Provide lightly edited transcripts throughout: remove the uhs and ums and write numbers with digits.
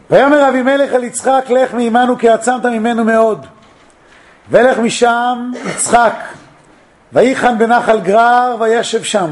ויאמר אבימלך אל יצחק, לך מעמנו כי עצמת ממנו מאוד. ולך משם יצחק, ויחן בנחל גרר וישב שם.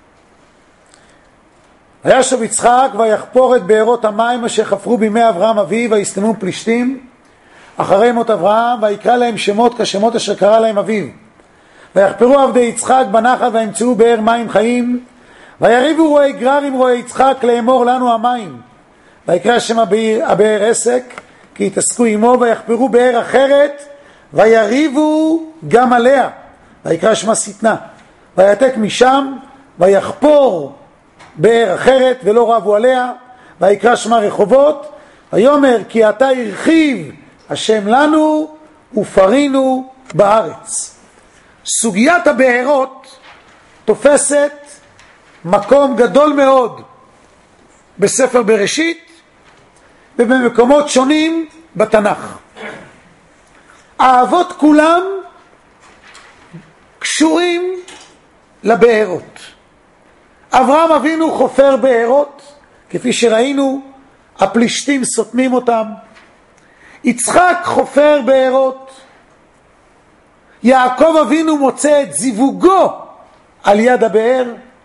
וישב יצחק ויחפור את בארות המים אשר חפרו בימי אברהם אביו, ויסתמו פלישתים אחרי מות אברהם, ויקרא להם שמות כשמות אשר קרא להם אביו. ויחפרו עבדי יצחק בנחל וימצאו באר מים חיים, ויריבו רועי גרר עם רועי יצחק לאמור לנו המים. ויקרא שם הבאר עסק כי יתעסקו עמו, ויחפרו באר אחרת ויריבו גם עליה, ויקרא שמה שטנה. ויעתק משם ויחפור באר אחרת ולא רבו עליה, ויקרא שמה רחובות. ויאמר כי עתה הרחיב השם לנו ופרינו בארץ. סוגיית הבארות תופסת מקום גדול מאוד בספר בראשית ובמקומות שונים בתנ"ך. האבות כולם קשורים לבארות. אברהם אבינו חופר בארות, כפי שראינו, הפלישתים סותמים אותם. יצחק חופר בארות. יעקב אבינו מוצא את זיווגו על יד הבאר.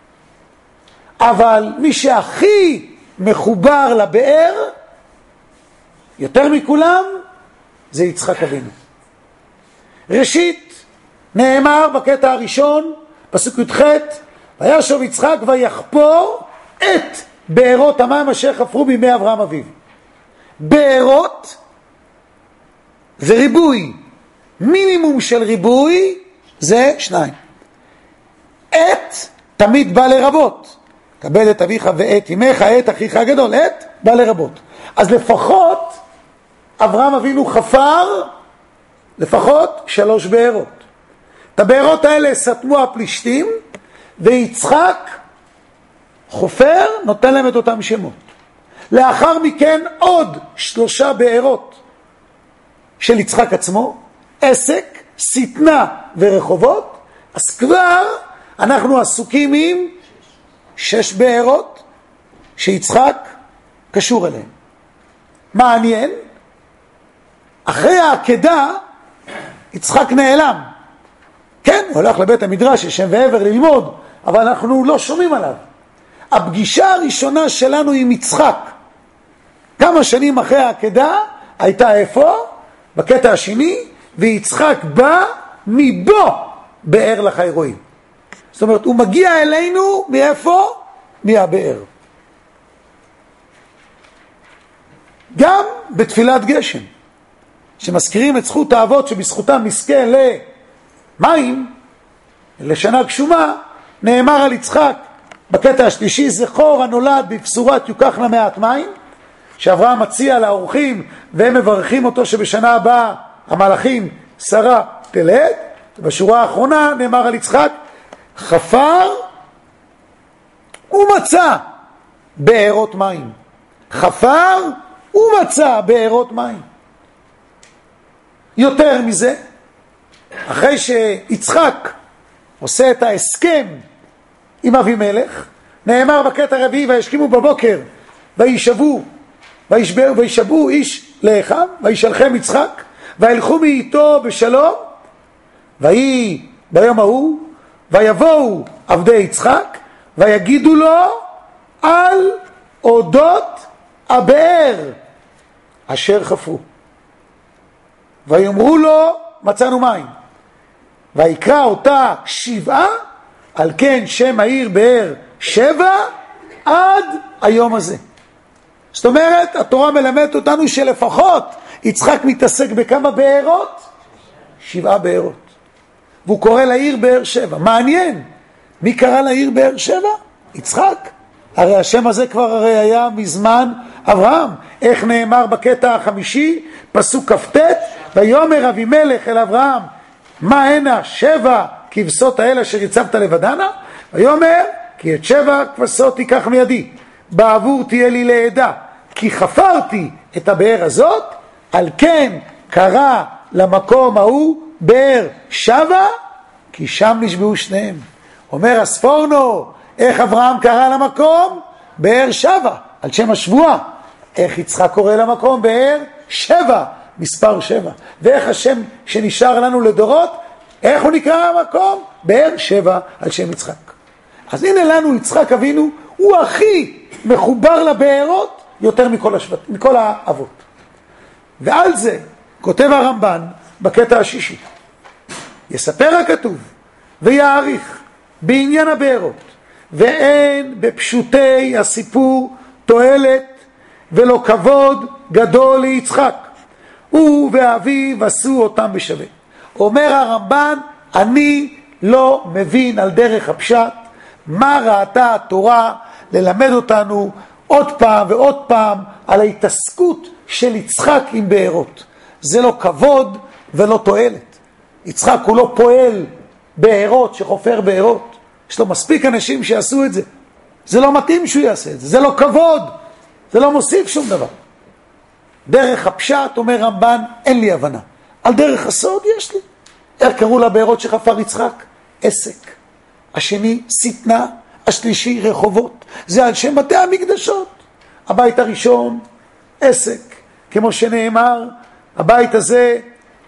אבל מי שהכי מחובר לבאר יותר מכולם זה יצחק אבינו. ראשית נאמר בקטע הראשון פסוק י"ח, וישוב יצחק ויחפור את בארות המים אשר חפרו בימי אברהם אביו. בארות זה ריבוי, מינימום של ריבוי זה 2. את תמיד בא לרבות, קבל את אביך ואת אמך, את אחיך הגדול, את בא לרבות. אז לפחות אברהם אבינו חפר לפחות 3 בארות. את הבארות האלה סתמו הפלישתים, ויצחק חופר נותן להם את אותם שמות. לאחר מכן עוד 3 בארות של יצחק עצמו, עסק, שטנה ורחובות. אז כבר אנחנו עסוקים עם 6 בארות שיצחק קשור אליהם. מעניין, אחרי העקדה יצחק נעלם. כן, הוא הולך לבית המדרש ישן ועבר ללמוד, אבל אנחנו לא שומעים עליו. הפגישה הראשונה שלנו עם יצחק כמה שנים אחרי העקדה הייתה איפה? בקטע השני, ויצחק בא מבו באר לחי רואים. זאת אומרת, הוא מגיע אלינו מאיפה? מהבאר. גם בתפילת גשם, שמזכירים את זכות האבות שבזכותם נזכה למים, לשנה גשומה, נאמר על יצחק בקטע השלישי, זכור הנולד בבשורת יוקחנה מעט מים, שאברהם מציע לאורחים והם מברכים אותו שבשנה הבאה המלאכים שרה תלד. בשורה האחרונה נאמר על יצחק, חפר ומצא בארות מים. חפר ומצא בארות מים. יותר מזה, אחרי שיצחק עושה את ההסכם עם אבימלך, נאמר בקטע הרביעי, וישכימו בבוקר וישבו איש לאחיו, וישלחם יצחק, וילכו מאיתו בשלום, ויהי ביום ההוא, ויבואו עבדי יצחק, ויגידו לו על אודות הבאר אשר חפרו. ויאמרו לו מצאנו מים. ויקרא אותה 7, על כן שם העיר באר 7 עד היום הזה. זאת אומרת, התורה מלמדת אותנו שלפחות יצחק מתעסק בכמה בארות? 7 בארות. והוא קורא לעיר באר 7. מעניין, מי קרא לעיר באר 7? יצחק. הרי השם הזה כבר הרי היה מזמן אברהם. איך נאמר בקטע החמישי, פסוק כ"ט, ויאמר אבימלך אל אברהם, מה הנה 7 כבשות האלה אשר הצבת לבדנה? ויאמר, כי את 7 כבשות תיקח מידי, בעבור תהיה לי לעדה, כי חפרתי את הבאר הזאת, על כן קרא למקום ההוא באר שבה, כי שם נשבעו שניהם. אומר הספורנו, איך אברהם קרא למקום? באר שבה, על שם השבועה. איך יצחק קורא למקום? באר שבע, מספר 7. ואיך השם שנשאר לנו לדורות, איך הוא נקרא המקום? באר שבע, על שם יצחק. אז הנה לנו יצחק אבינו, הוא הכי מחובר לבארות יותר מכל האבות. ועל זה כותב הרמב"ן בקטע השישי, יספר הכתוב ויעריך בעניין הבארות, ואין בפשוטי הסיפור תועלת ולא כבוד גדול ליצחק, הוא ואביו עשו אותם בשווה. אומר הרמב"ן, אני לא מבין על דרך הפשט מה ראתה התורה ללמד אותנו עוד פעם ועוד פעם על ההתעסקות של יצחק עם בארות. זה לא כבוד ולא תועלת. יצחק הוא לא פועל בארות, שחופר בארות. יש לו מספיק אנשים שיעשו את זה. זה לא מתאים שהוא יעשה את זה. זה לא כבוד. זה לא מוסיף שום דבר. דרך הפשט, אומר רמב"ן, אין לי הבנה. על דרך הסוד יש לי. איך קראו לבארות שחפר יצחק? עסק. השני סטנה, השלישי רחובות. זה על שם בתי המקדשות. הבית הראשון עסק, כמו שנאמר, הבית הזה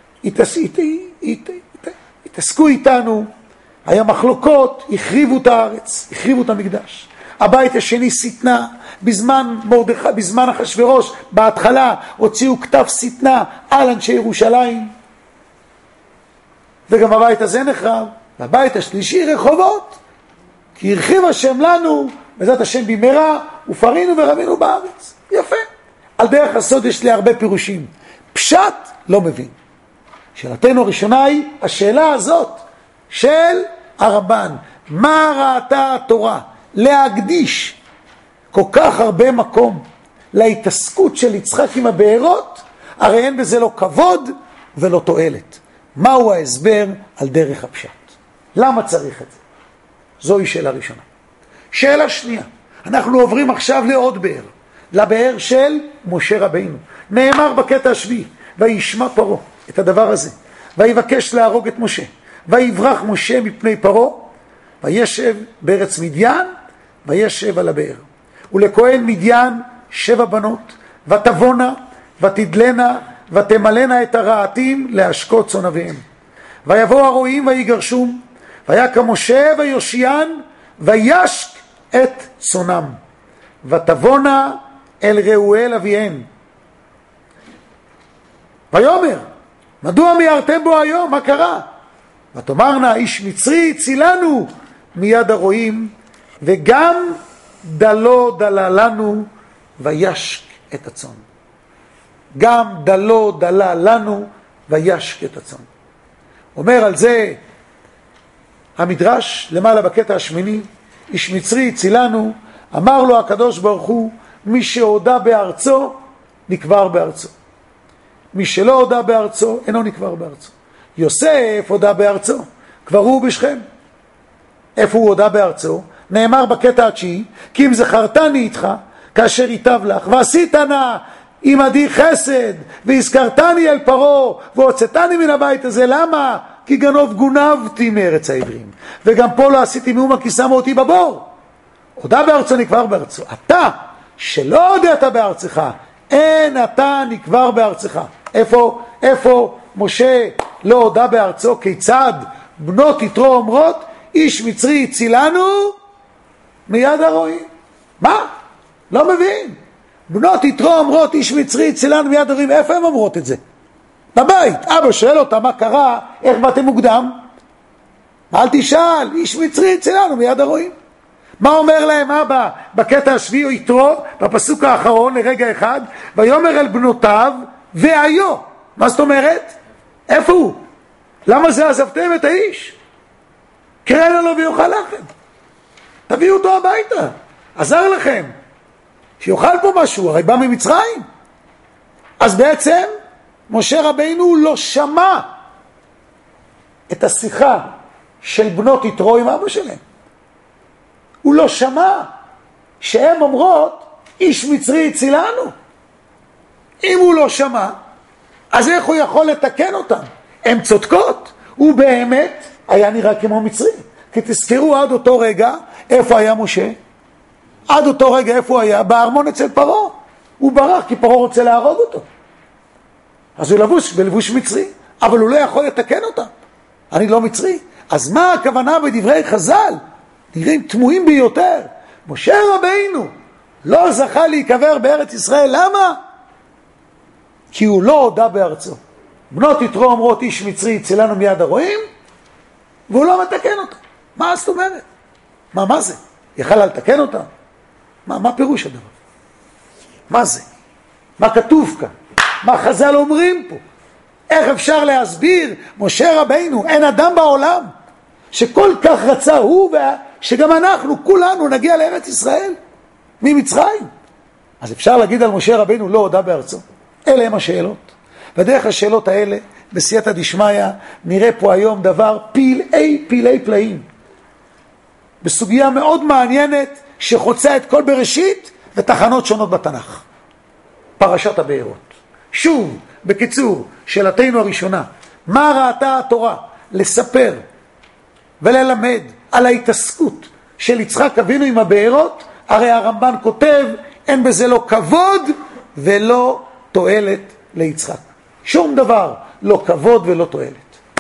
התעסקו איתנו, היה מחלוקות, החריבו את הארץ, החריבו את המקדש. הבית השני סטנה, בזמן אחשוורוש, בהתחלה הוציאו כתב סטנה על אנשי ירושלים, וגם הבית הזה נחרב. והבית השלישי רחובות, כי הרחיב השם לנו, בעזרת השם במהרה, ופרינו ורמינו בארץ. יפה. על דרך הסוד יש לי הרבה פירושים. פשט לא מבין. שאלתנו הראשונה היא השאלה הזאת של הרמב"ן. מה ראתה התורה להקדיש כל כך הרבה מקום להתעסקות של יצחק עם הבארות? הרי אין בזה לא כבוד ולא תועלת. מהו ההסבר על דרך הפשט? למה צריך את זה? זוהי שאלה ראשונה. שאלה שנייה, אנחנו עוברים עכשיו לעוד באר, לבאר של משה רבינו. נאמר בקטע השביעי, וישמע פרעה את הדבר הזה, ויבקש להרוג את משה, ויברח משה מפני פרעה, וישב בארץ מדיין, וישב על הבאר. ולכהן מדיין 7 בנות, ותבונה, ותדלנה, ותמלנה את הרעתים להשקות צאן אביהם. ויבוא הרועים ויגרשום, ויקם משה ויושיען, וישק את צאנם. ותבונה אל רעואל אביהם. ויאמר, מדוע מיהרתם בו היום? מה קרה? ותאמרנה, איש מצרי הצילנו מיד הרועים, וגם דלו דלה לנו, וישק את הצאן. גם דלו דלה לנו, וישק את הצאן. אומר על זה המדרש למעלה בקטע השמיני, איש מצרי הצילנו, אמר לו הקדוש ברוך הוא, מי שהודה בארצו נקבר בארצו, מי שלא הודה בארצו אינו נקבר בארצו. יוסף הודה בארצו, קברו בשכם. איפה הוא הודה בארצו? נאמר בקטע התשיעי, כי אם זכרתני איתך כאשר ייטב לך, ועשית נא עמדי חסד, והזכרתני אל פרעה, והוצאתני מן הבית הזה. למה? כי גנוב גונבתי מארץ העברים, וגם פה לא עשיתי מאומה כי שמו אותי בבור. הודה בארצו נקבר בארצו. אתה שלא הודעת בארצך, אין אתה נקבר בארצך. איפה משה לא הודה בארצו? כיצד בנות יתרו אומרות, איש מצרי הצילנו מיד הרועים? מה? לא מבין. בנות יתרו אומרות, איש מצרי הצילנו מיד הרועים. איפה הן אומרות את זה? בבית. אבא שואל אותה מה קרה, איך באתם מוקדם? אל תשאל, איש מצרי הצילנו מיד הרועים. מה אומר להם אבא בקטע השביעי או יתרו, בפסוק האחרון לרגע אחד? ויאמר אל בנותיו והיו. מה זאת אומרת? איפה הוא? למה זה עזבתם את האיש? קרא לו ויאכל לכם. תביאו אותו הביתה, עזר לכם, שיאכל פה משהו, הרי בא ממצרים. אז בעצם משה רבינו לא שמע את השיחה של בנות יתרו עם אבא שלהם. הוא לא שמע שהן אומרות, איש מצרי הצילנו. אם הוא לא שמע, אז איך הוא יכול לתקן אותם? הן צודקות. הוא באמת היה נראה כמו מצרי. כי תזכרו עד אותו רגע, איפה היה משה? עד אותו רגע איפה הוא היה? בארמון אצל פרעה. הוא ברח כי פרעה רוצה להרוג אותו. אז הוא לבוש בלבוש מצרי, אבל הוא לא יכול לתקן אותם. אני לא מצרי. אז מה הכוונה בדברי חז"ל? נראים תמוהים ביותר. משה רבינו לא זכה להיקבר בארץ ישראל. למה? כי הוא לא הודה בארצו. בנות יתרו אומרות איש מצרי יצילנו מיד הרועים, והוא לא מתקן אותם. מה זאת אומרת? מה זה? יכל לתקן אותם? מה פירוש הדבר? מה זה? מה כתוב כאן? מה חז"ל אומרים פה? איך אפשר להסביר? משה רבינו, אין אדם בעולם שכל כך רצה הוא שגם אנחנו כולנו נגיע לארץ ישראל ממצרים. אז אפשר להגיד על משה רבינו לא הודה בארצו. אלה הם השאלות. ודרך השאלות האלה בסייעתא דשמיא נראה פה היום דבר פלאי פלאים, בסוגיה מאוד מעניינת שחוצה את כל בראשית ותחנות שונות בתנ"ך. פרשת הבארות. שוב, בקיצור, שאלתנו הראשונה, מה ראתה התורה? לספר וללמד על ההתעסקות של יצחק אבינו עם הבארות. הרי הרמב"ן כותב, אין בזה לא כבוד ולא תועלת ליצחק. שום דבר, לא כבוד ולא תועלת.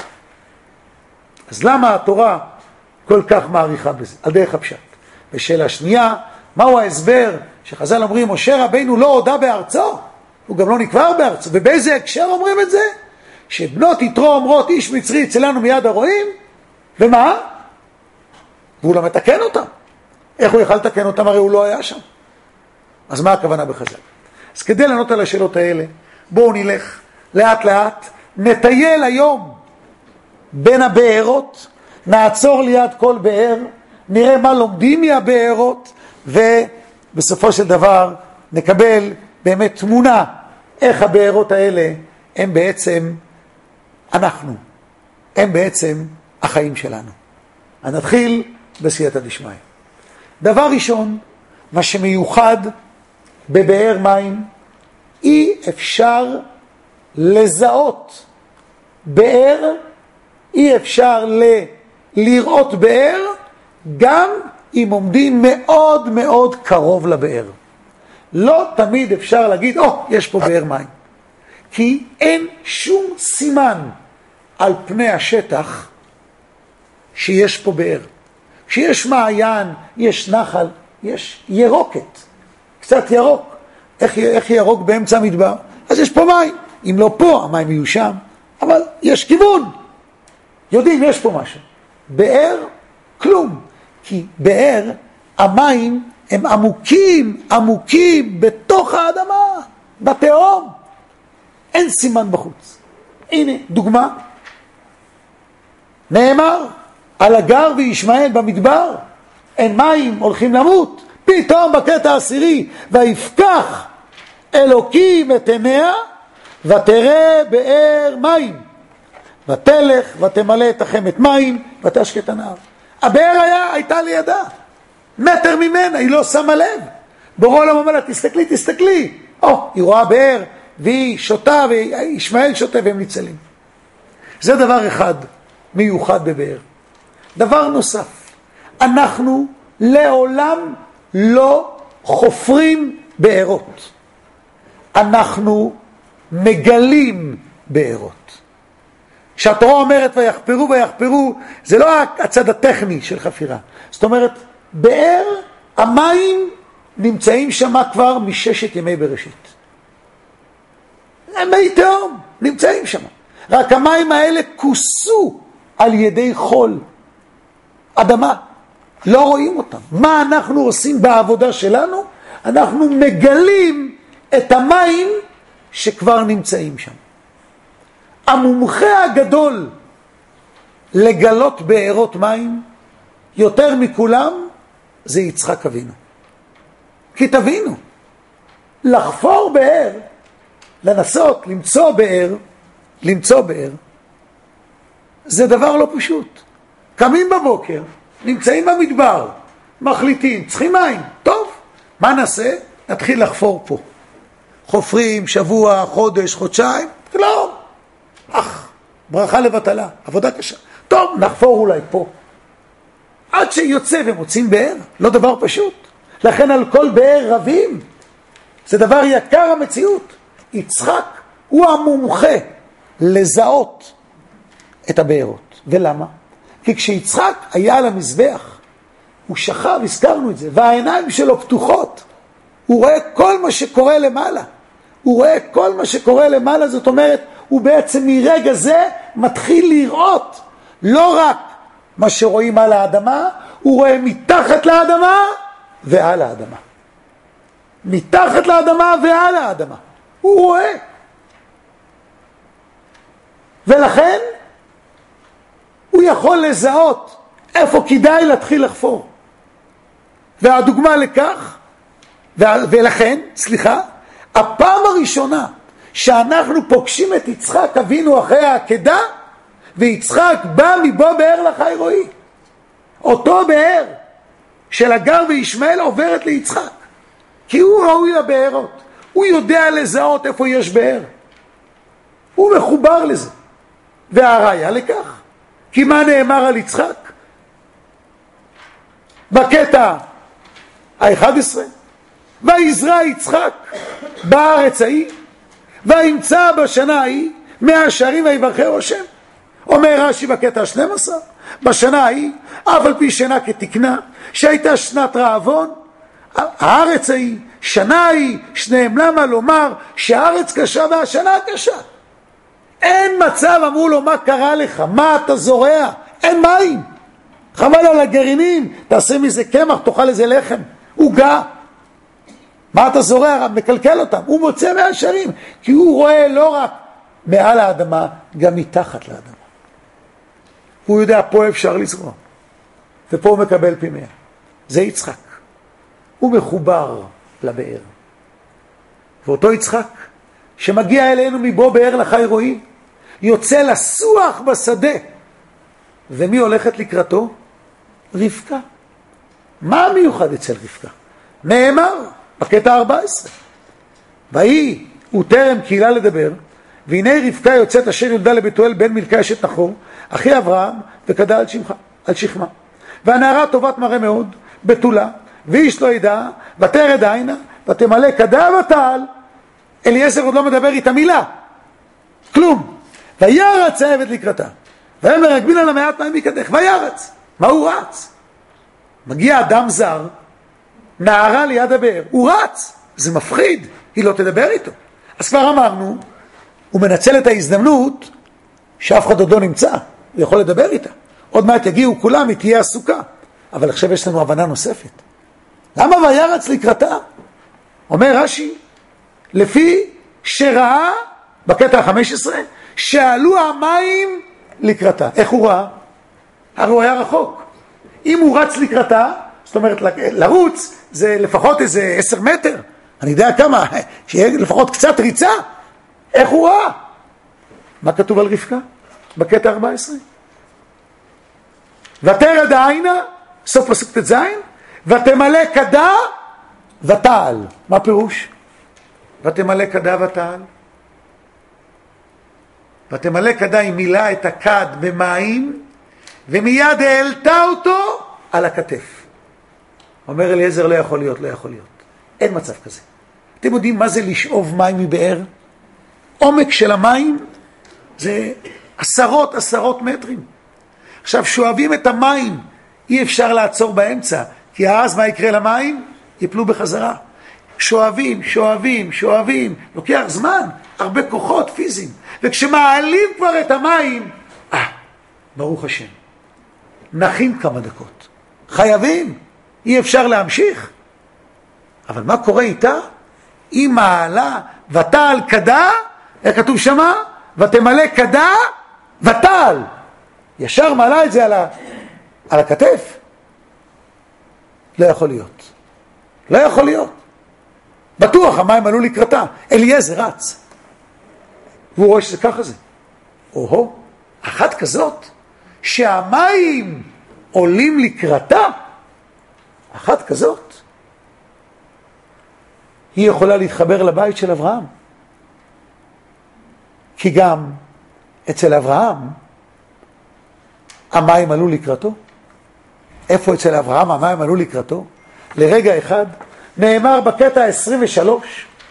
אז למה התורה כל כך מעריכה בזה? על דרך הפשט. בשאלה שנייה, מהו ההסבר שחז"ל אומרים, משה רבינו לא הודה בארצו? הוא גם לא נקבר בארצו. ובאיזה הקשר אומרים את זה? שבנות יתרו אומרות איש מצרי יצילנו מיד הרועים, ומה? והוא לא מתקן אותם. איך הוא יכל לתקן אותם? הרי הוא לא היה שם. אז מה הכוונה בחז"ל? אז כדי לענות על השאלות האלה, בואו נלך לאט לאט, נטייל היום בין הבארות, נעצור ליד כל באר, נראה מה לומדים מהבארות, ובסופו של דבר נקבל באמת תמונה איך הבארות האלה הם בעצם אנחנו, הם בעצם החיים שלנו. אז נתחיל בסייעתא דשמיא. דבר ראשון, מה שמיוחד בבאר מים, אי אפשר לזהות באר, אי אפשר לראות באר, גם אם עומדים מאוד מאוד קרוב לבאר. לא תמיד אפשר להגיד, יש פה באר מים. כי אין שום סימן על פני השטח שיש פה באר. כשיש מעיין, יש נחל, יש ירוקת, קצת ירוק. איך ירוק באמצע המדבר? אז יש פה מים. אם לא פה, המים יהיו שם, אבל יש כיוון. יודעים, יש פה משהו. באר, כלום. כי באר, המים הם עמוקים, עמוקים בתוך האדמה, בתהום. אין סימן בחוץ. הנה, דוגמה. נאמר, על הגר וישמעאל במדבר, אין מים, הולכים למות. פתאום בקטע העשירי, ויפקח אלוקים את עיניה, ותראה באר מים. ותלך ותמלא את החמת מים, ותשקט הנהר. הבאר הייתה לידה. מטר ממנה, היא לא שמה לב. בורא עולם אומר לה, תסתכלי, תסתכלי. היא רואה באר, והיא שותה, וישמעאל שותה, והם ניצלים. זה דבר אחד מיוחד בבאר. דבר נוסף, אנחנו לעולם לא חופרים בארות. אנחנו מגלים בארות. כשהתורה אומרת ויחפרו ויחפרו, זה לא הצד הטכני של חפירה. זאת אומרת, באר, המים נמצאים שם כבר מששת ימי בראשית. מי תהום נמצאים שם. רק המים האלה כוסו על ידי חול, אדמה. לא רואים אותם. מה אנחנו עושים בעבודה שלנו? אנחנו מגלים את המים שכבר נמצאים שם. המומחה הגדול לגלות בארות מים יותר מכולם זה יצחק אבינו. כי תבינו, לחפור באר, לנסות למצוא באר, זה דבר לא פשוט. קמים בבוקר, נמצאים במדבר, מחליטים, צריכים מים, טוב, מה נעשה? נתחיל לחפור פה. חופרים שבוע, חודש, חודשיים, לא. ברכה לבטלה, עבודה קשה. טוב, נחפור אולי פה. עד שיוצא ומוצאים באר, לא דבר פשוט. לכן על כל באר רבים. זה דבר יקר המציאות. יצחק הוא המומחה לזהות את הבארות. ולמה? כי כשיצחק היה על המזבח, הוא שכב, הזכרנו את זה, והעיניים שלו פתוחות. הוא רואה כל מה שקורה למעלה. הוא רואה כל מה שקורה למעלה, זאת אומרת, הוא בעצם מרגע זה מתחיל לראות לא רק מה שרואים על האדמה, הוא רואה מתחת לאדמה ועל האדמה. מתחת לאדמה ועל האדמה. הוא רואה. ולכן הוא יכול לזהות איפה כדאי להתחיל לחפור. והדוגמה לכך, ולכן, הפעם הראשונה שאנחנו פוגשים את יצחק אבינו אחרי העקדה, ויצחק בא מבו באר לחי רואי. אותו באר של הגר וישמעאל עוברת ליצחק. כי הוא ראוי לבארות. הוא יודע לזהות איפה יש באר. הוא מחובר לזה. והראיה לכך. כי מה נאמר על יצחק? בקטע ה-11, ויזרע יצחק בארץ ההיא, וימצא בשנה ההיא 100 שערים ויברכהו השם. אומר רש"י בקטע ה-12, בשנה ההיא, אף על פי שנה כתקנה, שהייתה שנת רעבון, הארץ ההיא, שנה ההיא, שניהם למה לומר שהארץ קשה והשנה קשה. אין מצב, אמרו לו, מה קרה לך? מה אתה זורע? אין מים. חבל על הגרעינים, תעשה מזה קמח, תאכל איזה לחם. עוגה. מה אתה זורע? מקלקל אותם. הוא מוצא 100 שערים, כי הוא רואה לא רק מעל האדמה, גם מתחת לאדמה. הוא יודע, פה אפשר לזרוע. ופה הוא מקבל פי 100. זה יצחק. הוא מחובר לבאר. ואותו יצחק, שמגיע אלינו מבו באר לחי רואי, יוצא לסוח בשדה. ומי הולכת לקראתו? רבקה. מה המיוחד אצל רבקה? נאמר בקטע 14. והיא וטרם קהילה לדבר, והנה רבקה יוצאת אשר יולדה לבתואל בן מלכה אשת נחור, אחי אברהם, וקדה על שכמה. והנערה טובת מראה מאוד, בתולה, ואיש לא ידע, ותרד עינה, ותמלא קדה ותעל. אליעזר עוד לא מדבר איתה מילה. כלום. וירץ העבד לקראתה. ויאמר הגביל על המעט מים מקדך. וירץ. מה הוא רץ? מגיע אדם זר, נערה ליד הבאר. הוא רץ. זה מפחיד. היא לא תדבר איתו. אז כבר אמרנו, הוא מנצל את ההזדמנות שאף אחד עוד לא נמצא. הוא יכול לדבר איתה. עוד מעט יגיעו כולם, היא תהיה עסוקה. אבל עכשיו יש לנו הבנה נוספת. למה וירץ לקראתה? אומר רש"י, לפי שראה, בקטע ה-15, שעלו המים לקראתה. איך הוא ראה? הרי הוא היה רחוק. אם הוא רץ לקראתה, זאת אומרת לרוץ, זה לפחות איזה 10 מטר. אני יודע כמה, שיהיה לפחות קצת ריצה. איך הוא ראה? מה כתוב על רבקה? בקטע 14. ותרד עינה, סוף פסוק ט"ז, ותמלא קדה ותעל. מה פירוש? ותמלא קדה ותעל. ותמלא קדה היא מילאה את הכד במים, ומיד העלתה אותו על הכתף. אומר אליעזר, לא יכול להיות, לא יכול להיות. אין מצב כזה. אתם יודעים מה זה לשאוב מים מבאר? עומק של המים זה עשרות מטרים. עכשיו, שואבים את המים, אי אפשר לעצור באמצע, כי אז מה יקרה למים? יפלו בחזרה. שואבים, לוקח זמן, הרבה כוחות פיזיים. וכשמעלים כבר את המים, ברוך השם, נחים כמה דקות. חייבים, אי אפשר להמשיך. אבל מה קורה איתה? היא מעלה ותעל קדה, איך כתוב שמה? ותמלא קדה ותעל. ישר מעלה את זה על הכתף. לא יכול להיות. לא יכול להיות. בטוח המים עלו לקראתה. אליעזר רץ. והוא רואה שזה ככה זה. או-הו, אחת כזאת, שהמים עולים לקראתה, אחת כזאת, היא יכולה להתחבר לבית של אברהם. כי גם אצל אברהם המים עלו לקראתו. איפה אצל אברהם המים עלו לקראתו? לרגע אחד נאמר בקטע 23,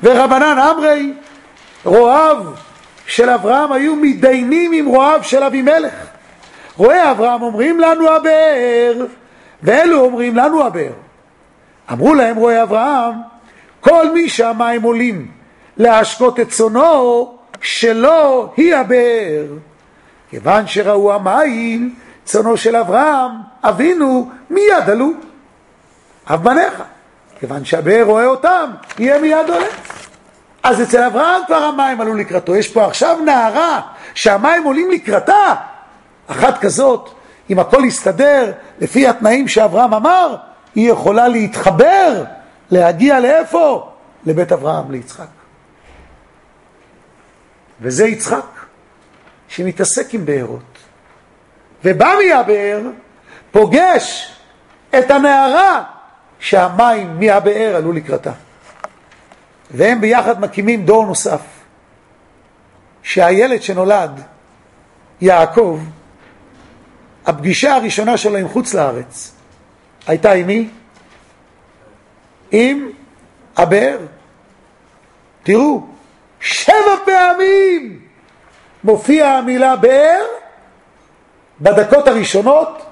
ורבנן אמרי, רועיו של אברהם היו מתדיינים עם רועיו של אבימלך. רועי אברהם אומרים לנו הבאר, ואלו אומרים לנו הבאר. אמרו להם רועי אברהם, כל מי שהמים עולים להשקות את צונו, שלו היא הבאר. כיוון שראו המים צונו של אברהם אבינו, מיד עלו אב בניך. כיוון שהבאר רואה אותם, יהיה מיד עולה. אז אצל אברהם כבר המים עלו לקראתו. יש פה עכשיו נערה שהמים עולים לקראתה. אחת כזאת, אם הכל יסתדר לפי התנאים שאברהם אמר, היא יכולה להתחבר, להגיע לאיפה? לבית אברהם, ליצחק. וזה יצחק שמתעסק עם בארות. ובא מהבאר, פוגש את הנערה שהמים מהבאר עלו לקראתה. והם ביחד מקימים דור נוסף. שהילד שנולד, יעקב, הפגישה הראשונה שלו עם חוץ לארץ, הייתה עם מי? עם הבאר. תראו, 7 פעמים מופיע המילה באר בדקות הראשונות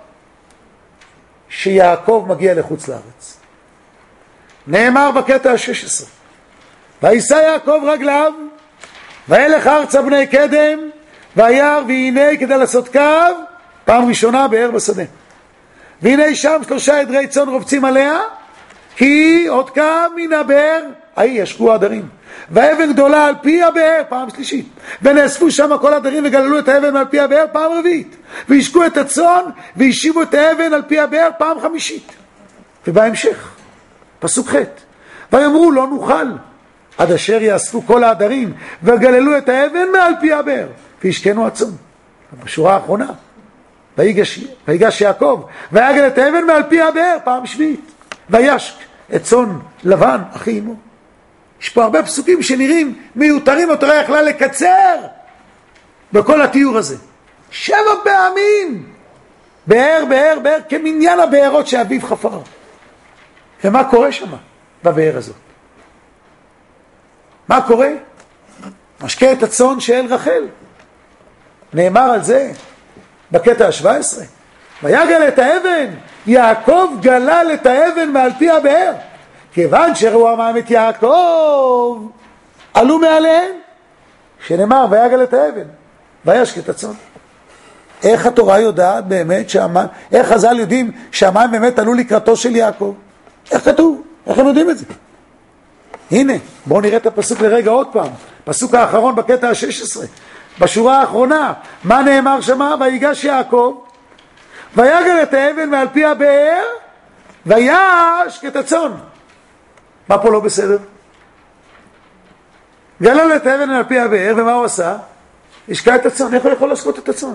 שיעקב מגיע לחוץ לארץ. נאמר בקטע ה-16, וישא יעקב רגליו, וילך ארצה בני קדם, וירא והנה כדי לעשות קו, פעם ראשונה באר בשדה. והנה שם 3 עדרי צאן רובצים עליה, כי עוד קו מן הבאר, ההיא ישקו העדרים. והאבן גדולה על פי הבאר, פעם שלישית. ונאספו שם כל העדרים וגללו את האבן על פי הבאר, פעם רביעית. וישקו את הצאן וישיבו את האבן על פי הבאר, פעם חמישית. ובהמשך, פסוק ח', ויאמרו לא נוכל, עד אשר יאספו כל העדרים וגללו את האבן מעל פי הבאר, וישכנו הצאן. בשורה האחרונה, ויגש יעקב ויגל את האבן מעל פי הבאר, פעם שביעית. וישק את צאן לבן אחי אמו. יש פה הרבה פסוקים שנראים מיותרים, התורה יכלה לקצר בכל התיאור הזה. 7 פעמים באר, באר, באר, כמניין הבארות שאביו חפר. ומה קורה שם בבאר הזאת? מה קורה? משקה את הצאן של רחל. נאמר על זה בקטע ה-17, ויגל את האבן, יעקב גלל את האבן מעל פי הבאר. כיוון שראו המים את יעקב, עלו מעליהם, שנאמר ויגל את האבן, וישק את הצאן. איך התורה יודעת באמת שהמים, איך חז"ל יודעים שהמים באמת עלו לקראתו של יעקב? איך כתוב? איך הם יודעים את זה? הנה, בואו נראה את הפסוק לרגע עוד פעם. פסוק האחרון בקטע ה-16. בשורה האחרונה, מה נאמר שמה? ויגש יעקב, ויגל את האבן מעל פי הבאר, וישק את הצאן. מה פה לא בסדר? גלל את האבן מעל פי הבאר, ומה הוא עשה? השקע את הצאן. איך הוא יכול להשקות את הצאן?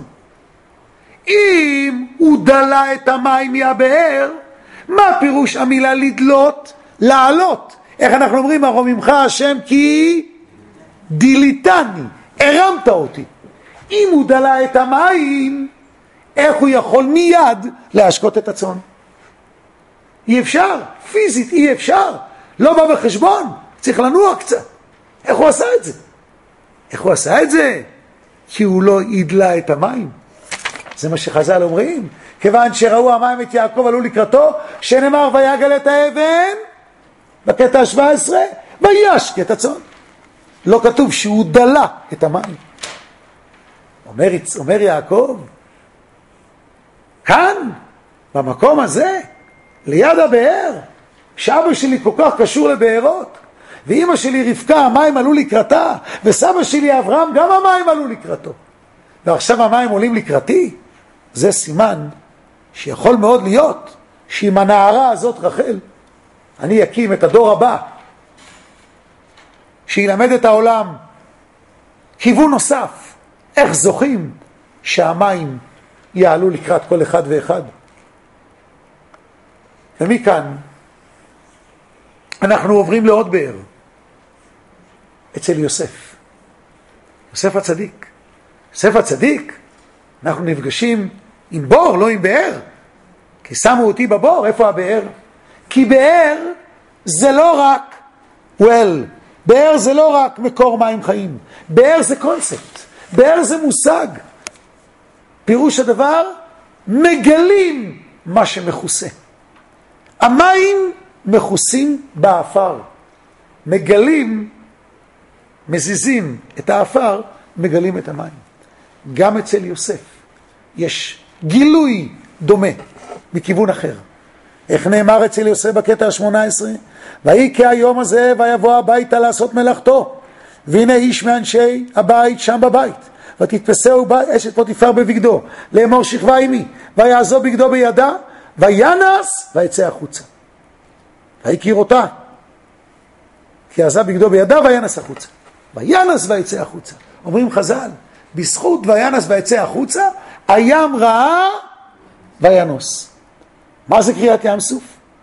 אם הוא דלה את המים מהבאר, מה פירוש המילה לדלות? לעלות. איך אנחנו אומרים? הרוממך השם כי דיליתני, הרמת אותי. אם הוא דלה את המים, איך הוא יכול מיד להשקות את הצאן? אי אפשר, פיזית אי אפשר, לא בא בחשבון, צריך לנוע קצת. איך הוא עשה את זה? איך הוא עשה את זה? כי הוא לא ידלה את המים. זה מה שחז"ל אומרים. כיוון שראו המים את יעקב עלו לקראתו, שנאמר ויגל את האבן, בקטע ה-17, וישק את הצאן. לא כתוב שהוא דלה את המים. אומר יעקב, כאן, במקום הזה, ליד הבאר, שאבא שלי כל כך קשור לבארות, ואמא שלי רבקה, המים עלו לקראתה, וסבא שלי אברהם, גם המים עלו לקראתו. ועכשיו המים עולים לקראתי, זה סימן שיכול מאוד להיות שעם הנערה הזאת רחל, אני אקים את הדור הבא, שילמד את העולם כיוון נוסף, איך זוכים שהמים יעלו לקראת כל אחד ואחד. ומכאן אנחנו עוברים לעוד באר, אצל יוסף. יוסף הצדיק. יוסף הצדיק, אנחנו נפגשים עם בור, לא עם באר. כי שמו אותי בבור, איפה הבאר? כי באר זה לא רק well, באר זה לא רק מקור מים חיים, באר זה קונספט, באר זה מושג. פירוש הדבר, מגלים מה שמכוסה. המים מכוסים באפר, מגלים, מזיזים את האפר, מגלים את המים. גם אצל יוסף יש גילוי דומה מכיוון אחר. איך נאמר אצל יוסף בקטע ה-18? ויקרא היום הזה ויבוא הביתה לעשות מלאכתו, והנה איש מאנשי הבית שם בבית, ותתפסהו אשת פוטיפר בבגדו, לאמור שכבה עמי, ויעזוב בגדו בידה, וינס ויצא החוצה. ויקיר אותה, כי עזב בגדו בידה וינס החוצה. וינס ויצא החוצה. אומרים חז"ל, בזכות וינס ויצא החוצה, הים ראה וינוס. מה זה קריאת ים סוף?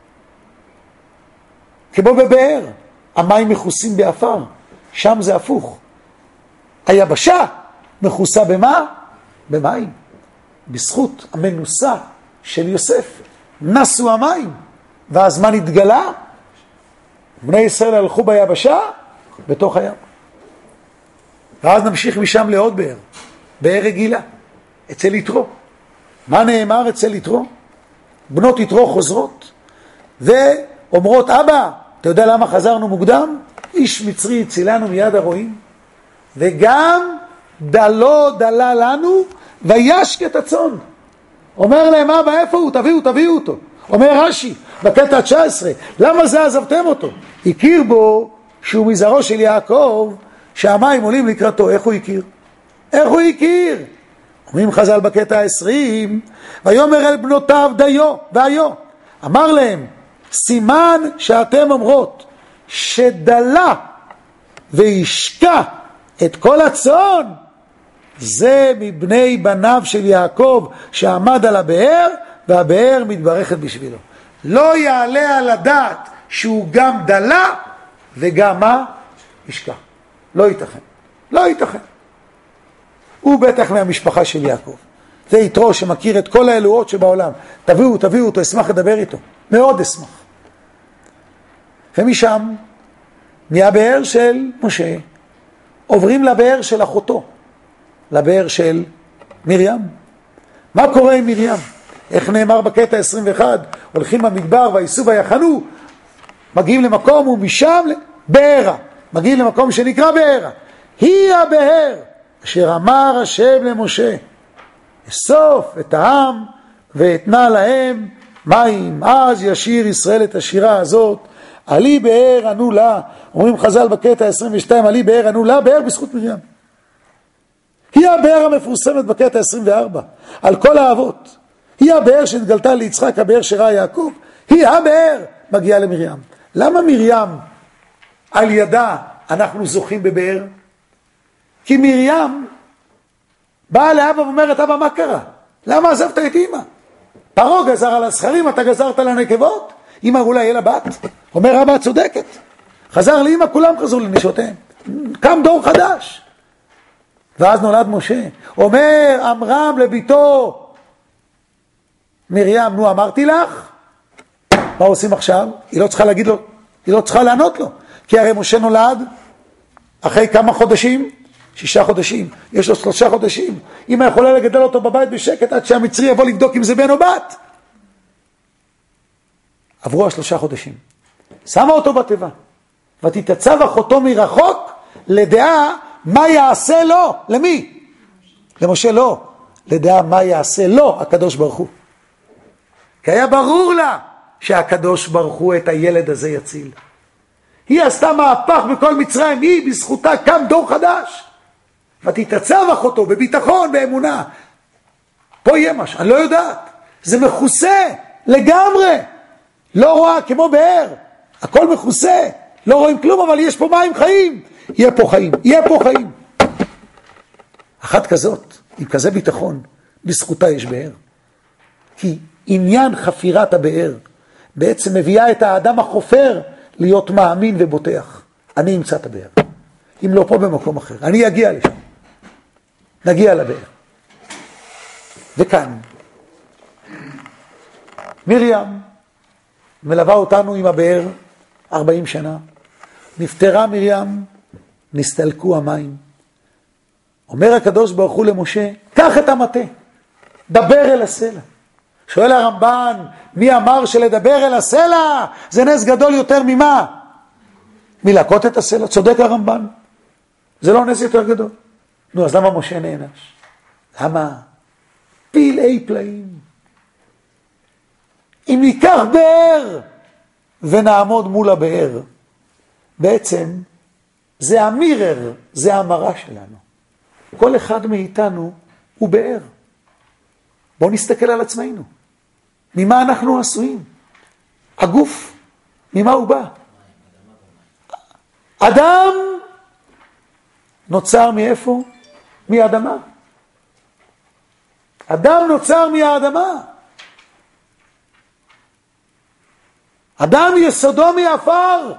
כמו בבאר, המים מכוסים באפר, שם זה הפוך. היבשה מכוסה במה? במים. בזכות המנוסה של יוסף נסו המים, והזמן התגלה, בני ישראל הלכו ביבשה בתוך הים. ואז נמשיך משם לעוד באר, באר רגילה, אצל יתרו. מה נאמר אצל יתרו? בנות יתרו חוזרות ואומרות, אבא, אתה יודע למה חזרנו מוקדם? איש מצרי הצילנו מיד הרועים, וגם דלו דלה לנו וישק הצאן. אומר להם, אבא, איפה הוא? תביאו אותו. אומר רש"י בקטע 19, למה זה עזבתם אותו? הכיר בו שהוא מזרעו של יעקב, שהמים עולים לקראתו. איך הוא הכיר? אומרים חז"ל בקטע 20, ויאמר אל בנותיו דיו והיו, אמר להם, סימן שאתם אומרות שדלה והשקע את כל הצאן, זה מבני בניו של יעקב שעמד על הבאר, והבאר מתברכת בשבילו. לא יעלה על הדעת שהוא גם דלה וגם מה? השקע. לא ייתכן. הוא בטח מהמשפחה של יעקב. זה יתרו שמכיר את כל האלוהות שבעולם. תביאו אותו, אשמח לדבר איתו. מאוד אשמח. ומשם, מהבאר של משה, עוברים לבאר של אחותו, לבאר של מרים. מה קורה עם מרים? איך נאמר בקטע 21? הולכים במדבר ויסעו ויחנו, מגיעים למקום ומשם בארה. מגיעים למקום שנקרא בארה. היא הבאר אשר אמר השם למשה, אסוף את העם ואתנה להם מים. אז ישיר ישראל את השירה הזאת, עלי באר ענו לה. אומרים חז"ל בקטע 22, עלי באר ענו לה, באר בזכות מרים. היא הבאר המפורסמת בקטע 24 על כל האבות. היא הבאר שהתגלתה ליצחק, הבאר שראה יעקב. היא הבאר מגיעה למרים. למה מרים על ידה אנחנו זוכים בבאר? כי מרים באה לאבא ואומרת, אבא, מה קרה? למה עזבת את אמא? פרעה גזר על הזכרים, אתה גזרת על הנקבות? אמא אולי יהיה לה בת? אומר אבא, צודקת. חזר לאמא, כולם חזרו לנשותיהם. קם דור חדש. ואז נולד משה. אומר עמרם לביתו, מרים, נו אמרתי לך? מה עושים עכשיו? היא לא צריכה להגיד לו, היא לא צריכה לענות לו. כי הרי משה נולד אחרי כמה חודשים? 6 חודשים. יש לו 3 חודשים. אמא יכולה לגדל אותו בבית בשקט עד שהמצרי יבוא לבדוק אם זה בן או בת. עברו 3 חודשים. שמה אותו בתיבה. ותתעצב אחותו מרחוק לדעה מה יעשה לו. למי? למשה לא. לדעה מה יעשה לו הקדוש ברוך הוא. כי היה ברור לה שהקדוש ברוך הוא את הילד הזה יציל. היא עשתה מהפך בכל מצרים, היא בזכותה קם דור חדש. ותתעצב אחותו בביטחון, באמונה. פה יהיה משהו, אני לא יודעת. זה מכוסה לגמרי. לא רואה כמו באר. הכל מכוסה. לא רואים כלום, אבל יש פה מים חיים. יהיה פה חיים. אחת כזאת, עם כזה ביטחון, בזכותה יש באר. כי עניין חפירת הבאר בעצם מביאה את האדם החופר להיות מאמין ובוטח. אני אמצא את הבאר. אם לא פה במקום אחר. אני אגיע לשם. נגיע לבאר. וכאן, מרים מלווה אותנו עם הבאר 40 שנה. נפטרה מרים, נסתלקו המים. אומר הקדוש ברוך הוא למשה, קח את המטה, דבר אל הסלע. שואל הרמב"ן, מי אמר שלדבר אל הסלע זה נס גדול יותר ממה? מלקות את הסלע. צודק הרמב"ן, זה לא נס יותר גדול. נו, אז למה משה נענש? למה? פלאי פלאים. אם ניקח באר ונעמוד מול הבאר, בעצם זה המירר, זה המראה שלנו. כל אחד מאיתנו הוא באר. בואו נסתכל על עצמנו. ממה אנחנו עשויים? הגוף, ממה הוא בא? אדם נוצר מאיפה? מהאדמה. אדם נוצר מהאדמה. אדם יסודו מעפר.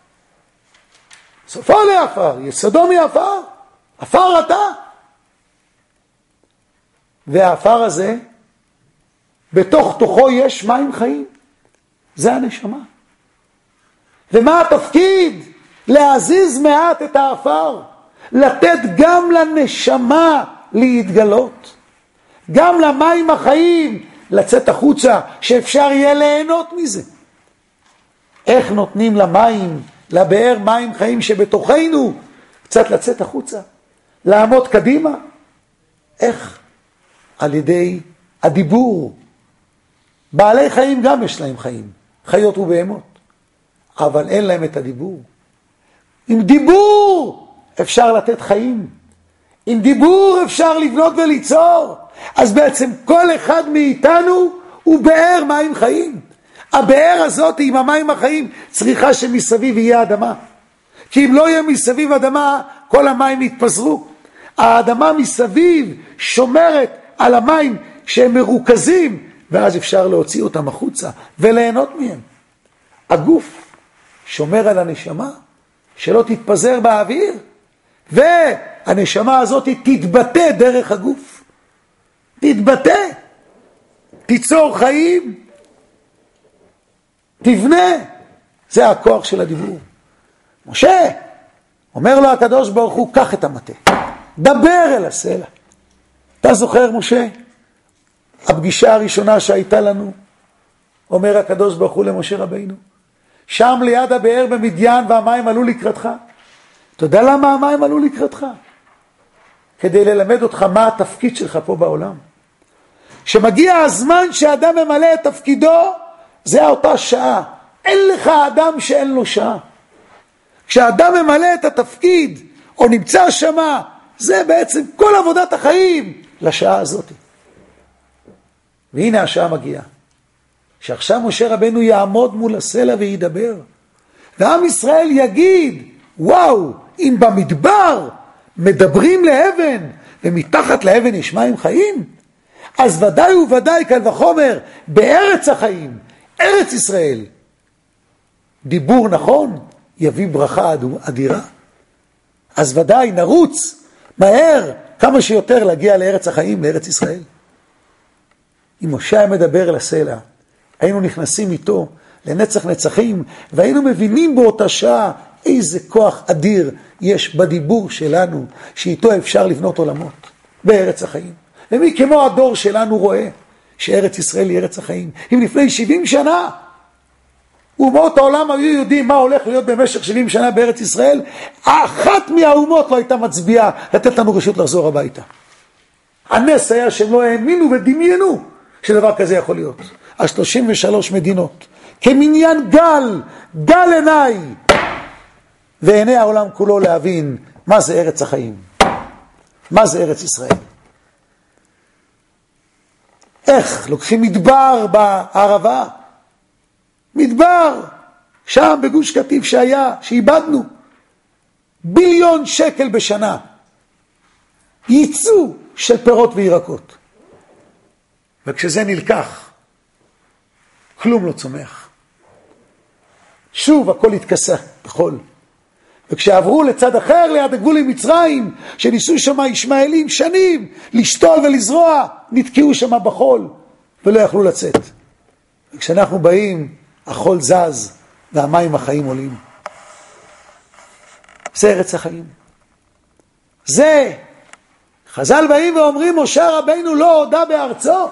סופו לעפר, יסודו מעפר. עפר אתה. והעפר הזה, בתוך תוכו יש מים חיים. זה הנשמה. ומה התפקיד? להזיז מעט את העפר. לתת גם לנשמה להתגלות. גם למים החיים לצאת החוצה, שאפשר יהיה ליהנות מזה. איך נותנים למים, לבאר מים חיים שבתוכנו, קצת לצאת החוצה, לעמוד קדימה? איך? על ידי הדיבור. בעלי חיים גם יש להם חיים, חיות ובהמות, אבל אין להם את הדיבור. עם דיבור אפשר לתת חיים, עם דיבור אפשר לבנות וליצור. אז בעצם כל אחד מאיתנו הוא באר מים חיים. הבאר הזאת עם המים החיים צריכה שמסביב יהיה אדמה, כי אם לא יהיה מסביב אדמה כל המים יתפזרו. האדמה מסביב שומרת על המים שהם מרוכזים, ואז אפשר להוציא אותם החוצה וליהנות מהם. הגוף שומר על הנשמה שלא תתפזר באוויר, והנשמה הזאת תתבטא דרך הגוף. תתבטא, תיצור חיים, תבנה. זה הכוח של הדיבור. משה, אומר לו הקדוש ברוך הוא, קח את המטה, דבר אל הסלע. אתה זוכר משה? הפגישה הראשונה שהייתה לנו, אומר הקדוש ברוך הוא למשה רבינו, שם ליד הבאר במדיין והמים עלו לקראתך. אתה יודע למה המים עלו לקראתך? כדי ללמד אותך מה התפקיד שלך פה בעולם. שמגיע הזמן שאדם ממלא את תפקידו, זה אותה שעה. אין לך אדם שאין לו שעה. כשאדם ממלא את התפקיד, או נמצא שמה, זה בעצם כל עבודת החיים לשעה הזאת. והנה השעה מגיעה. שעכשיו משה רבנו יעמוד מול הסלע וידבר. ועם ישראל יגיד, וואו, אם במדבר מדברים לאבן, ומתחת לאבן יש מים חיים, אז ודאי וודאי קל וחומר בארץ החיים, ארץ ישראל. דיבור נכון יביא ברכה אדירה. אז ודאי נרוץ מהר כמה שיותר להגיע לארץ החיים, לארץ ישראל. אם משה היה מדבר לסלע, היינו נכנסים איתו לנצח נצחים, והיינו מבינים באותה שעה איזה כוח אדיר יש בדיבור שלנו, שאיתו אפשר לבנות עולמות בארץ החיים. ומי כמו הדור שלנו רואה שארץ ישראל היא ארץ החיים. אם לפני 70 שנה אומות העולם היו יודעים מה הולך להיות במשך 70 שנה בארץ ישראל, אחת מהאומות לא הייתה מצביעה לתת לנו רשות לחזור הביתה. הנס היה שהם לא האמינו ודמיינו שדבר כזה יכול להיות. 33 מדינות, כמניין גל עיניי, ועיני העולם כולו להבין מה זה ארץ החיים, מה זה ארץ ישראל. איך לוקחים מדבר בערבה, מדבר שם בגוש קטיף שאיבדנו, ביליון שקל בשנה, ייצוא של פירות וירקות. וכשזה נלקח, כלום לא צומח. שוב הכל התכסה בחול. וכשעברו לצד אחר, ליד הגבול עם מצרים, שניסו שם ישמעאלים שנים לשתול ולזרוע, נתקעו שם בחול ולא יכלו לצאת. וכשאנחנו באים, החול זז והמים החיים עולים. זה ארץ החיים. זה, חז"ל באים ואומרים, משה רבינו לא הודה בארצו,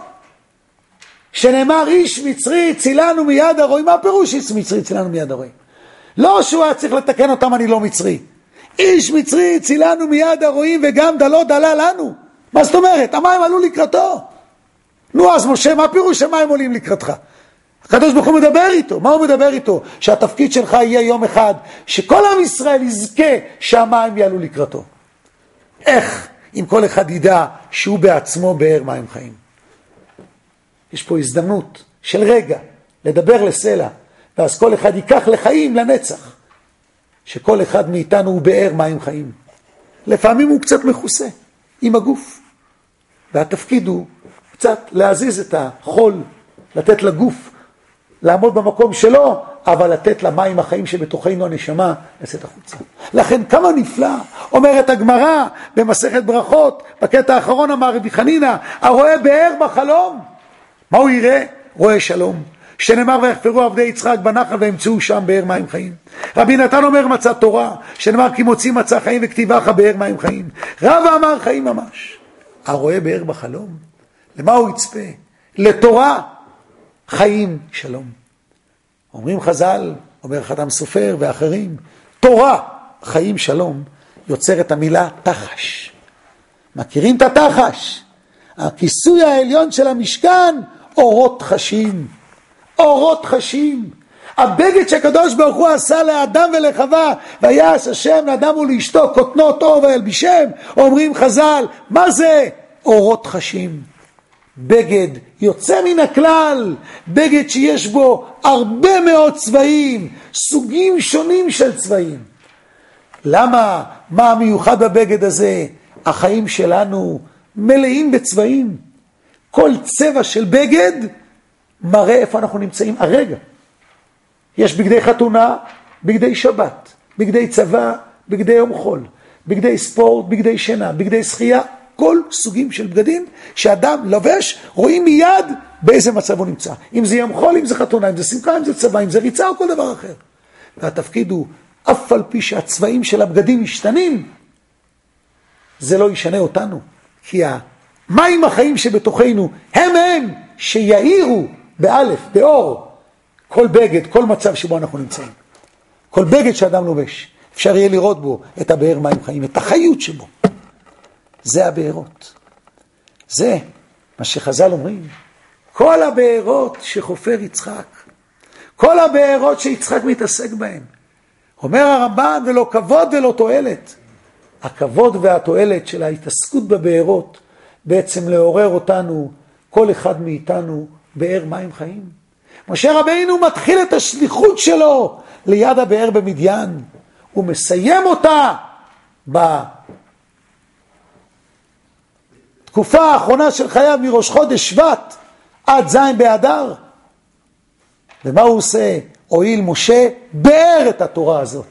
שנאמר איש מצרי צילנו מיד הרועים. מה פירוש איש מצרי צילנו מיד הרועים? לא שהוא היה צריך לתקן אותם, אני לא מצרי. איש מצרי צילנו מיד הרועים וגם דלו דלה לנו. מה זאת אומרת? המים עלו לקראתו. נו אז משה, מה פירוש המים עולים לקראתך? הקדוש ברוך הוא מדבר איתו. מה הוא מדבר איתו? שהתפקיד שלך יהיה יום אחד שכל עם ישראל יזכה שהמים יעלו לקראתו. איך? אם כל אחד ידע שהוא בעצמו באר מים חיים. יש פה הזדמנות של רגע לדבר לסלע, ואז כל אחד ייקח לחיים לנצח, שכל אחד מאיתנו הוא באר מים חיים. לפעמים הוא קצת מכוסה עם הגוף, והתפקיד הוא קצת להזיז את החול, לתת לגוף לעמוד במקום שלו, אבל לתת למים החיים שבתוכנו הנשמה לצאת החוצה. לכן כמה נפלא, אומרת הגמרא במסכת ברכות, בקטע האחרון אמר רבי חנינא, הרואה באר בחלום, מה הוא יראה? רואה שלום. שנאמר ויחפרו עבדי יצחק בנחל וימצאו שם באר מים חיים. רבי נתן אומר מצא תורה, שנאמר כי מוציא מצא חיים וכתיבך באר מים חיים. רבא אמר חיים ממש. הרואה באר בחלום, למה הוא יצפה? לתורה, חיים, שלום. אומרים חז"ל, אומר חתם סופר ואחרים, תורה, חיים, שלום, יוצר את המילה תחש. מכירים את התחש? הכיסוי העליון של המשכן, אורות חשים. אורות חשים. הבגד שהקדוש ברוך הוא עשה לאדם ולחווה, ויעש השם לאדם ולאשתו כותנות אור וילבישם, אומרים חז"ל, מה זה? אורות חשים. בגד יוצא מן הכלל, בגד שיש בו הרבה מאוד צבעים, סוגים שונים של צבעים. למה? מה המיוחד בבגד הזה? החיים שלנו מלאים בצבעים. כל צבע של בגד מראה איפה אנחנו נמצאים הרגע. יש בגדי חתונה, בגדי שבת, בגדי צבא, בגדי יום חול, בגדי ספורט, בגדי שינה, בגדי שחייה, כל סוגים של בגדים שאדם לובש, רואים מיד באיזה מצב הוא נמצא. אם זה יום חול, אם זה חתונה, אם זה שמחה, אם זה צבא, אם זה ריצה או כל דבר אחר. והתפקיד הוא, אף על פי שהצבעים של הבגדים משתנים, זה לא ישנה אותנו. כי המים החיים שבתוכנו הם שיעירו באלף, באור, כל בגד, כל מצב שבו אנחנו נמצאים. כל בגד שאדם לובש, אפשר יהיה לראות בו את הבאר מים חיים, את החיות שבו. זה הבארות. זה מה שחז"ל אומרים. כל הבארות שחופר יצחק, כל הבארות שיצחק מתעסק בהן. אומר הרמב"ן, ולא כבוד ולא תועלת. הכבוד והתועלת של ההתעסקות בבארות, בעצם לעורר אותנו, כל אחד מאיתנו, באר מים חיים. משה רבינו מתחיל את השליחות שלו ליד הבאר במדיין. הוא מסיים אותה בתקופה האחרונה של חייו מראש חודש שבט עד זין באדר. ומה הוא עושה? הואיל משה באר את התורה הזאת.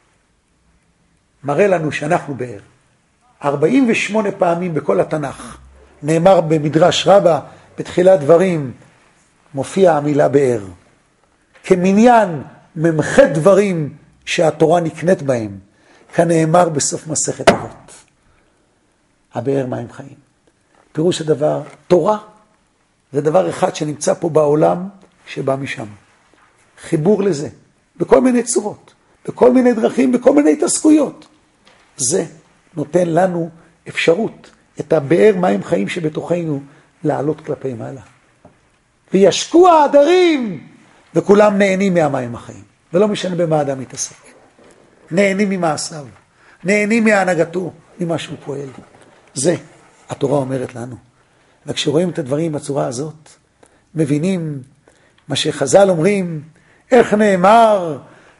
מראה לנו שאנחנו באר. 48 פעמים בכל התנ"ך. נאמר במדרש רבה, בתחילת דברים, מופיע המילה באר. כמניין ממחת דברים שהתורה נקנית בהם, כנאמר בסוף מסכת אבות. הבאר מים חיים. פירוש הדבר, תורה, זה דבר אחד שנמצא פה בעולם שבא משם. חיבור לזה, בכל מיני צורות, בכל מיני דרכים, בכל מיני התעסקויות. זה נותן לנו אפשרות, את הבאר מים חיים שבתוכנו, לעלות כלפי מעלה. וישקו העדרים, וכולם נהנים מהמים החיים. ולא משנה במה אדם מתעסק. נהנים ממעשיו, נהנים מהנהגתו, ממה שהוא פועל. זה התורה אומרת לנו. וכשרואים את הדברים בצורה הזאת, מבינים מה שחז"ל אומרים, איך נאמר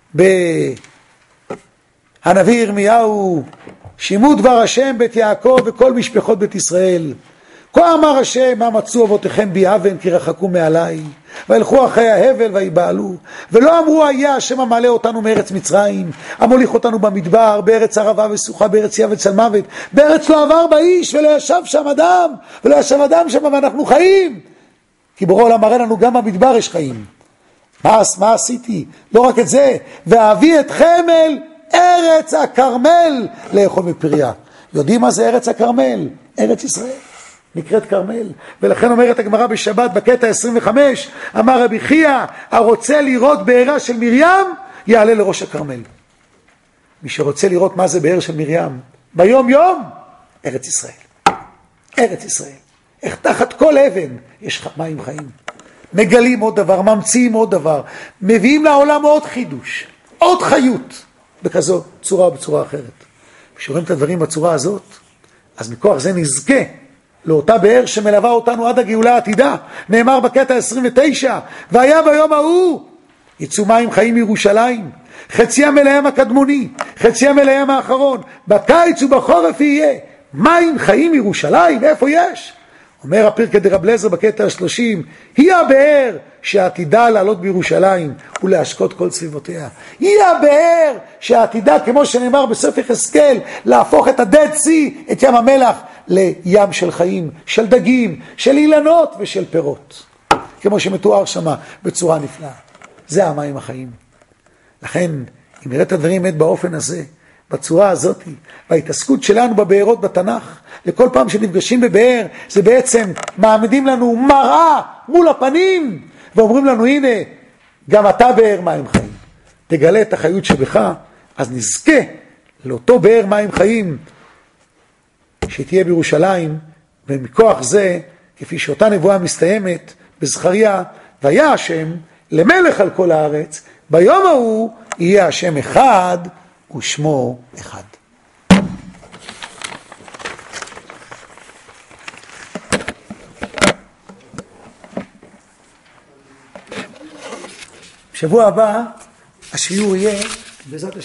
הנביא ירמיהו, שימו דבר השם בית יעקב וכל משפחות בית ישראל. כה אמר השם, מה מצאו אבותיכם בי אבן כי רחקו מעלי, וילכו אחרי ההבל ויבעלו, ולא אמרו היה השם המעלה אותנו מארץ מצרים, המוליך אותנו במדבר, בארץ ערבה ושוחה, בארץ יבש וצל מוות, בארץ לא עבר באיש ולא ישב שם אדם, ולא ישב אדם שם ואנחנו חיים. כי בורא עולם מראה לנו גם במדבר יש חיים. מה עשיתי? לא רק את זה, ואביא אתכם ארץ הכרמל לאכול מפריה. יודעים מה זה ארץ הכרמל? ארץ ישראל נקראת כרמל. ולכן אומרת הגמרא בשבת בקטע 25, אמר רבי חייא, הרוצה לראות בעירה של מרים יעלה לראש הכרמל. מי שרוצה לראות מה זה בעיר של מרים ביום יום, ארץ ישראל. ארץ ישראל. איך תחת כל אבן יש מים חיים. מגלים עוד דבר, ממציאים עוד דבר, מביאים לעולם עוד חידוש, עוד חיות, בכזו צורה או בצורה אחרת. כשרואים את הדברים בצורה הזאת, אז מכוח זה נזכה לאותה באר שמלווה אותנו עד הגאולה העתידה. נאמר בקטע 29, והיה ביום ההוא יצאו מים חיים מירושלים, חציים אליהם הקדמוני, חציים אליהם האחרון, בקיץ ובחורף יהיה מים חיים מירושלים. איפה יש? אומר הפרקא דרב אליעזר בקטע 30, היא הבאר שעתידה לעלות בירושלים ולהשקות כל סביבותיה. היא הבאר שעתידה, כמו שנאמר בספר יחזקאל, להפוך את ה-Dead Sea, את ים המלח, לים של חיים, של דגים, של אילנות ושל פירות. כמו שמתואר שמה בצורה נפלאה. זה המים החיים. לכן, אם נראה את הדברים באמת באופן הזה, בצורה הזאת, וההתעסקות שלנו בבארות בתנ"ך, לכל פעם שנפגשים בבאר, זה בעצם מעמידים לנו מראה מול הפנים, ואומרים לנו, הנה, גם אתה באר מים חיים. תגלה את החיות שבך, אז נזכה לאותו באר מים חיים, שתהיה בירושלים, ומכוח זה, כפי שאותה נבואה מסתיימת, בזכריה, והיה השם למלך על כל הארץ, ביום ההוא יהיה השם אחד, ושמו אחד. בשבוע הבא השיעור יהיה בעזרת השם